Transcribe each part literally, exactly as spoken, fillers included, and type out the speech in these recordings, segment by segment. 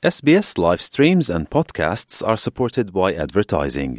S B S live streams and podcasts are supported by advertising.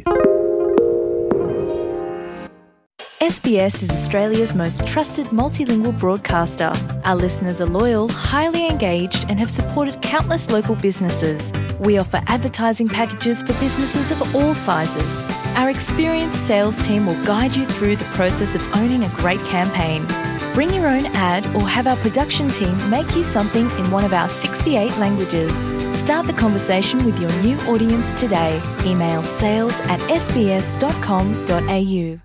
S B S is Australia's most trusted multilingual broadcaster. Our listeners are loyal, highly engaged, and have supported countless local businesses. We offer advertising packages for businesses of all sizes. Our experienced sales team will guide you through the process of owning a great campaign. Bring your own ad or have our production team make you something in one of our sixty-eight languages. Start the conversation with your new audience today. Email sales at s b s dot com dot a u.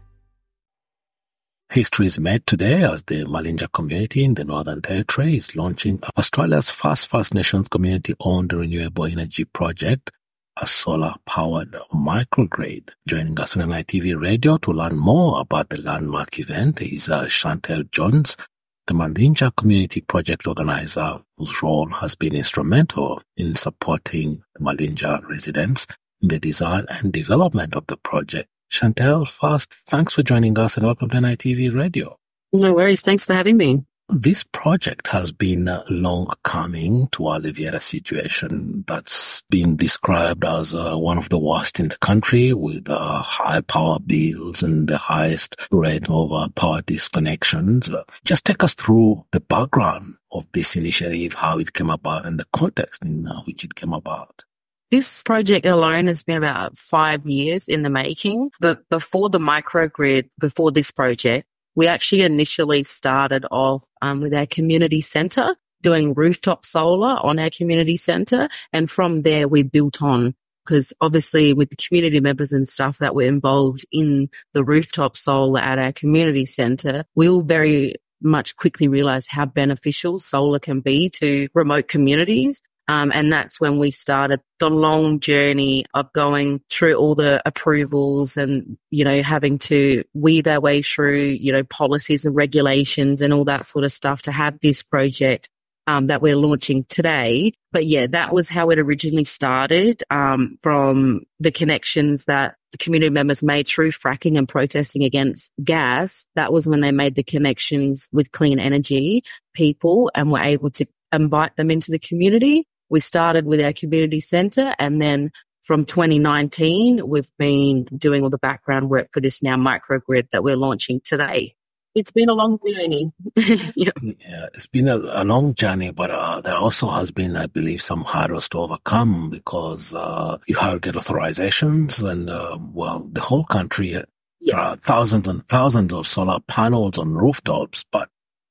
History is made today as the Malinja community in the Northern Territory is launching Australia's first First Nations community-owned renewable energy project, a solar-powered microgrid. Joining us on N I T V Radio to learn more about the landmark event is uh, Chantel Jones, the Malinja Community Project Organizer, whose role has been instrumental in supporting the Malinja residents in the design and development of the project. Chantel, first, thanks for joining us and welcome to N I T V Radio. No worries. Thanks for having me. This project has been uh, long coming to alleviate a situation that's been described as uh, one of the worst in the country, with uh, high power bills and the highest rate of uh, power disconnections. Uh, just take us through the background of this initiative, how it came about, and the context in uh, which it came about. This project alone has been about five years in the making, but before the microgrid, before this project, we actually initially started off um, with our community centre, doing rooftop solar on our community centre, and from there we built on, because obviously with the community members and stuff that were involved in the rooftop solar at our community centre, we will very much quickly realise how beneficial solar can be to remote communities. Um, and that's when we started the long journey of going through all the approvals and, you know, having to weave our way through, you know, policies and regulations and all that sort of stuff to have this project um, that we're launching today. But yeah, that was how it originally started, um, from the connections that the community members made through fracking and protesting against gas. That was when they made the connections with clean energy people and were able to invite them into the community. We started with our community centre, and then from twenty nineteen, we've been doing all the background work for this now microgrid that we're launching today. It's been a long journey. Yeah. Yeah, it's been a, a long journey, but uh, there also has been, I believe, some hurdles to overcome because uh, you have to get authorizations and, uh, well, the whole country, yeah. There are thousands and thousands of solar panels on rooftops, but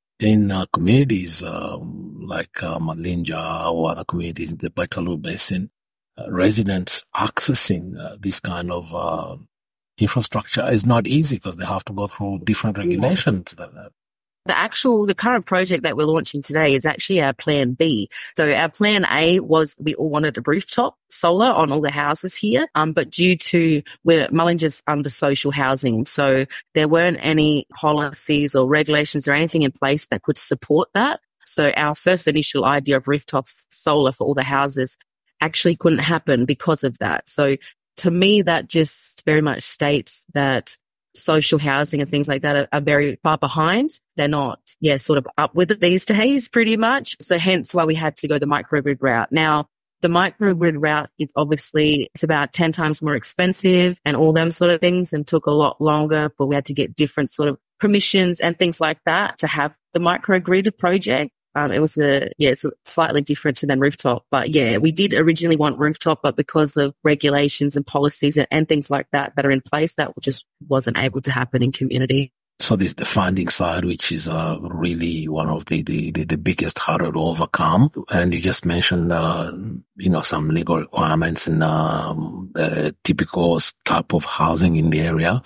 in uh, communities um, like uh, Malinja or other communities in the Beetaloo Basin, uh, residents accessing uh, this kind of uh, infrastructure is not easy because they have to go through different regulations. Yeah. The actual, the current project that we're launching today is actually our plan B. So our plan A was we all wanted a rooftop solar on all the houses here, um, but due to we're Malinja's under social housing, so there weren't any policies or regulations or anything in place that could support that. So our first initial idea of rooftop solar for all the houses actually couldn't happen because of that. So to me, that just very much states that social housing and things like that are, are very far behind. They're not, yeah, sort of up with it these days pretty much. So hence why we had to go the microgrid route. Now, the microgrid route is obviously, it's about ten times more expensive and all them sort of things, and took a lot longer, but we had to get different sort of permissions and things like that to have the microgrid project. Um, it was a, yeah, it's slightly different than rooftop, but yeah, we did originally want rooftop, but because of regulations and policies and, and things like that that are in place, that just wasn't able to happen in community. So there's the funding side, which is uh, really one of the, the, the, the biggest hurdle to overcome. And you just mentioned, uh, you know, some legal requirements and um, the typical type of housing in the area.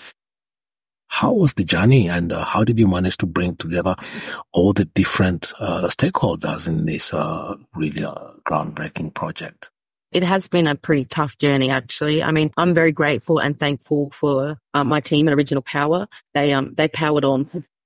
How was the journey, and uh, how did you manage to bring together all the different uh, stakeholders in this uh, really uh, groundbreaking project? It has been a pretty tough journey, actually. I mean, I'm very grateful and thankful for uh, my team at Original Power. They um they powered on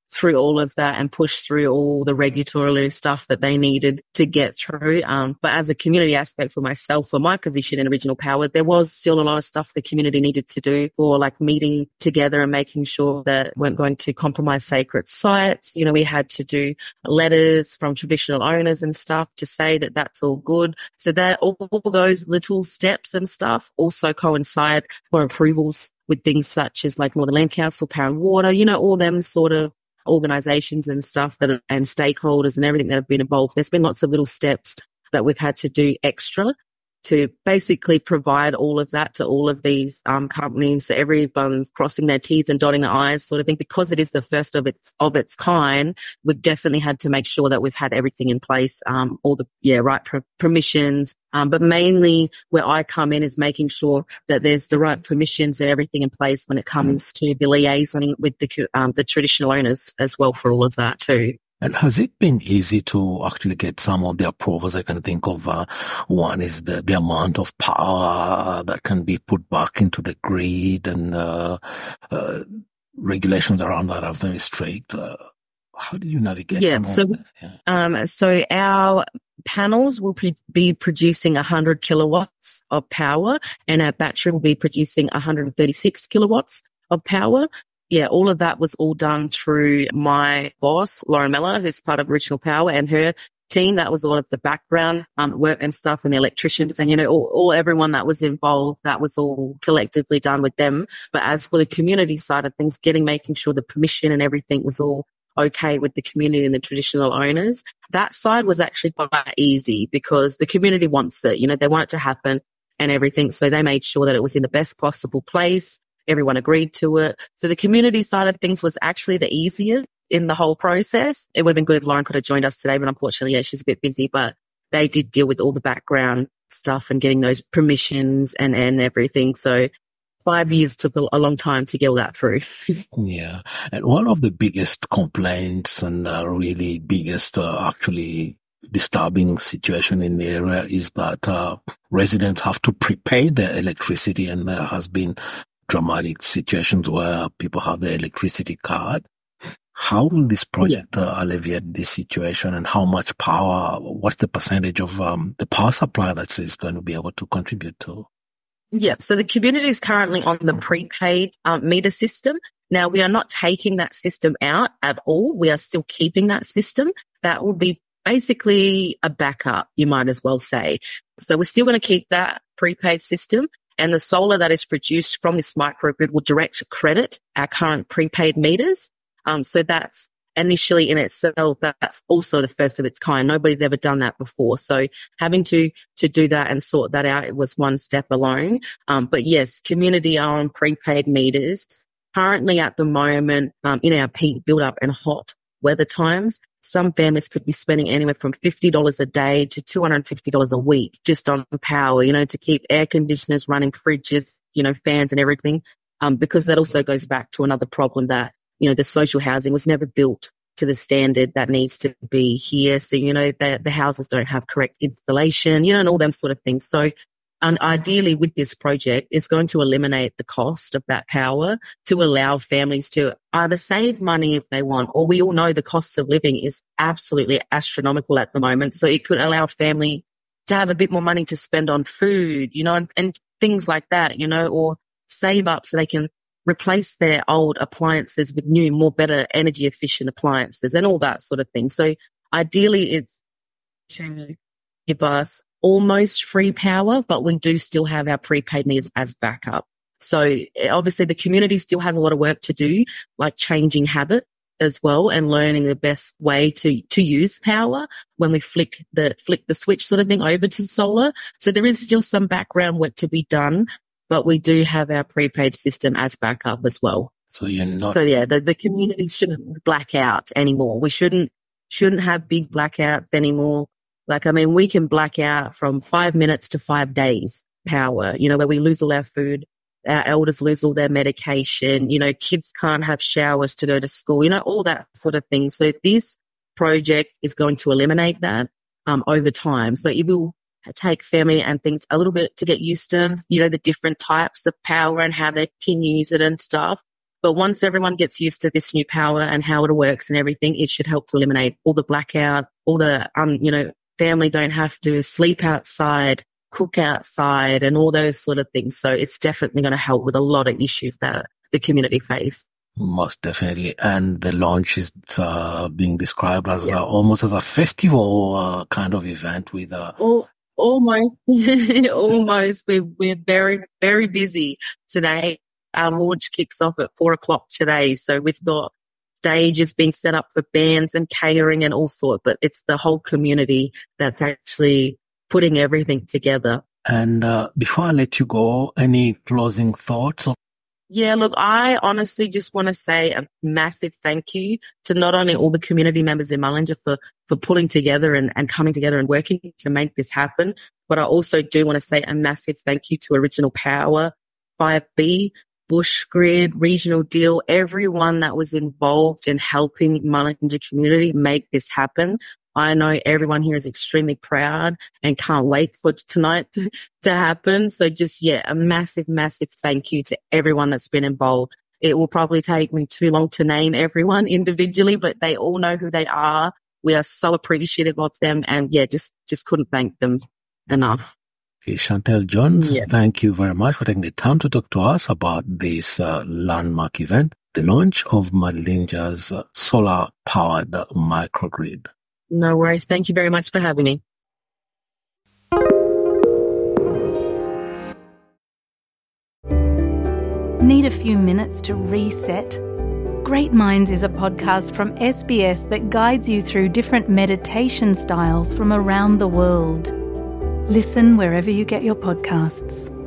through all of that and push through all the regulatory stuff that they needed to get through. Um, but as a community aspect for myself, for my position in Original Power, there was still a lot of stuff the community needed to do for like meeting together and making sure that we weren't going to compromise sacred sites. You know, we had to do letters from traditional owners and stuff to say that that's all good. So that all, all those little steps and stuff also coincide for approvals with things such as like Northern Land Council, Power and Water, you know, all them sort of organisations and stuff that are, and stakeholders and everything that have been involved. There's been lots of little steps that we've had to do extra to basically provide all of that to all of these um, companies, so everyone's crossing their T's and dotting their I's sort of thing. Because it is the first of its of its kind, we've definitely had to make sure that we've had everything in place, um, all the yeah right per- permissions. Um, but mainly where I come in is making sure that there's the right permissions and everything in place when it comes to the liaison with the um, the traditional owners as well for all of that too. And has it been easy to actually get some of the approvals? I can think of uh, one is the, the amount of power that can be put back into the grid, and uh, uh, regulations around that are very strict. Uh, how do you navigate? Yeah, so that? yeah. Um, so our panels will pre- be producing one hundred kilowatts of power, and our battery will be producing one hundred thirty-six kilowatts of power. Yeah, all of that was all done through my boss, Lauren Mellor, who's part of Original Power, and her team. That was a lot of the background um, work and stuff, and the electricians and, you know, all, all everyone that was involved, that was all collectively done with them. But as for the community side of things, getting, making sure the permission and everything was all okay with the community and the traditional owners, that side was actually quite easy because the community wants it, you know, they want it to happen and everything. So they made sure that it was in the best possible place. Everyone agreed to it. So the community side of things was actually the easiest in the whole process. It would have been good if Lauren could have joined us today, but unfortunately, yeah, she's a bit busy. But they did deal with all the background stuff and getting those permissions and, and everything. So five years took a, a long time to get all that through. Yeah. And one of the biggest complaints and uh, really biggest uh, actually disturbing situation in the area is that uh, residents have to prepay their electricity, and there has been dramatic situations where people have their electricity card. How will this project yeah. uh, alleviate this situation, and how much power, what's the percentage of um, the power supply that is going to be able to contribute to? Yeah, so the community is currently on the prepaid um, meter system. Now, we are not taking that system out at all. We are still keeping that system. That will be basically a backup, you might as well say. So we're still going to keep that prepaid system. And the solar that is produced from this microgrid will direct credit our current prepaid meters. Um, so that's initially in itself, that's also the first of its kind. Nobody's ever done that before. So having to, to do that and sort that out, it was one step alone. Um, but yes, community are on prepaid meters. Currently at the moment, um, in our peak build up and hot weather times, some families could be spending anywhere from fifty dollars a day to two hundred fifty dollars a week just on power, you know, to keep air conditioners running, fridges, you know, fans and everything. Um, because that also goes back to another problem that, you know, the social housing was never built to the standard that needs to be here. So, you know, the, the houses don't have correct installation, you know, and all them sort of things. So, and ideally with this project, it's going to eliminate the cost of that power to allow families to either save money if they want, or we all know the cost of living is absolutely astronomical at the moment. So it could allow family to have a bit more money to spend on food, you know, and, and things like that, you know, or save up so they can replace their old appliances with new, more better energy efficient appliances and all that sort of thing. So ideally it's to give us almost free power, but we do still have our prepaid meters as backup. So obviously the community still has a lot of work to do, like changing habit as well and learning the best way to, to use power when we flick the, flick the switch sort of thing over to solar. So there is still some background work to be done, but we do have our prepaid system as backup as well. So you're not... So yeah, the, the community shouldn't black out anymore. We shouldn't, shouldn't have big blackouts anymore. Like, I mean, we can black out from five minutes to five days power, you know, where we lose all our food, our elders lose all their medication, you know, kids can't have showers to go to school, you know, all that sort of thing. So this project is going to eliminate that um, over time. So it will take family and things a little bit to get used to, you know, the different types of power and how they can use it and stuff. But once everyone gets used to this new power and how it works and everything, it should help to eliminate all the blackout, all the, um, you know, family don't have to sleep outside, cook outside and all those sort of things. So it's definitely going to help with a lot of issues that the community face. Most definitely. And the launch is uh, being described as yeah. uh, almost as a festival uh, kind of event with... Uh... Oh, almost. almost. We're, we're very, very busy today. Our launch kicks off at four o'clock today. So we've got stages being set up for bands and catering and all sorts, but it's the whole community that's actually putting everything together. And uh, before I let you go, any closing thoughts? Or- yeah, look, I honestly just want to say a massive thank you to not only all the community members in Mullingar for, for pulling together and, and coming together and working to make this happen, but I also do want to say a massive thank you to Original Power, five B, Bushgrid, Regional Deal, everyone that was involved in helping Mullingar community make this happen. I know everyone here is extremely proud and can't wait for tonight to, to happen. So just, yeah, a massive, massive thank you to everyone that's been involved. It will probably take me too long to name everyone individually, but they all know who they are. We are so appreciative of them and, yeah, just, just couldn't thank them enough. Okay, Chantel Jones, yeah. Thank you very much for taking the time to talk to us about this uh, landmark event, the launch of Mullingar's uh, solar-powered microgrid. No worries. Thank you very much for having me. Need a few minutes to reset? Great Minds is a podcast from S B S that guides you through different meditation styles from around the world. Listen wherever you get your podcasts.